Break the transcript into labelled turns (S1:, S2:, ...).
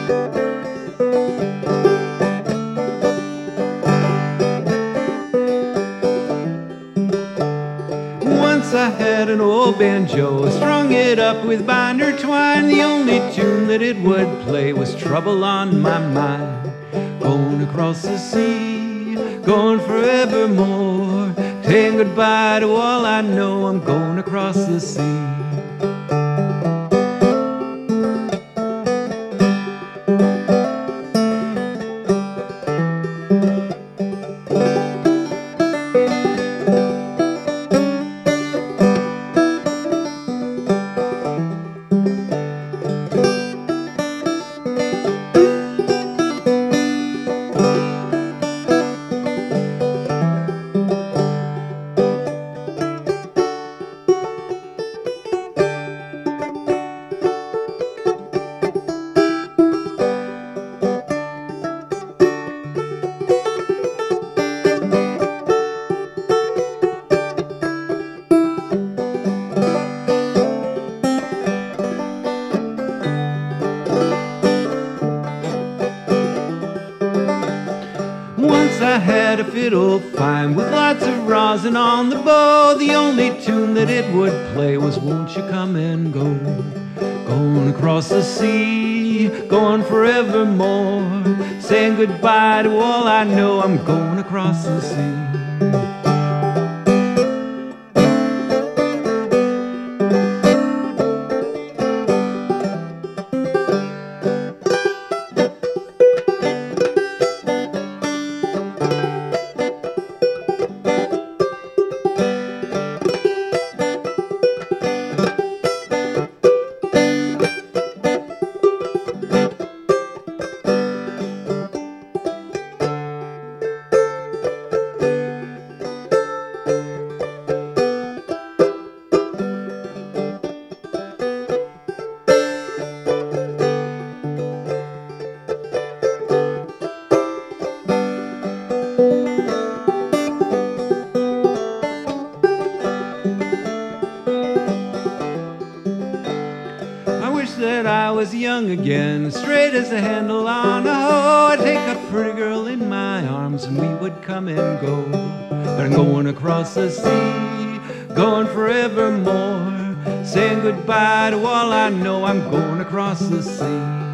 S1: Once I had an old banjo, strung it up with binder twine. The only tune that it would play was Trouble on My Mind. Going across the sea, going forevermore, saying goodbye to all I know. I'm going across the sea. Once I had a fiddle fine with lots of rosin on the bow. The only tune that it would play was Won't You Come and Go. Going across the sea, going forevermore, saying goodbye to all I know. I'm going across the sea. That I was young again, straight as a handle on a hoe. I'd take a pretty girl in my arms and we would come and go. But I'm going across the sea, going forevermore, saying goodbye to all I know. I'm going across the sea.